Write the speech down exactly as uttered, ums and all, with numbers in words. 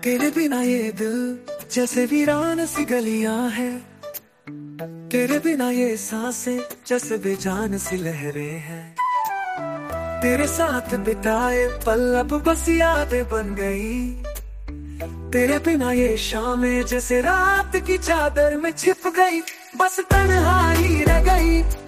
तेरे बिना ये दिल जैसे वीरान सी गलियां है, तेरे बिना ये सांसें जैसे बेजान सी लहरें हैं। तेरे साथ बिताए पल अब बस यादें बन गई, तेरे बिना ये शामें जैसे रात की चादर में छिप गई, बस तन्हाई रह गई।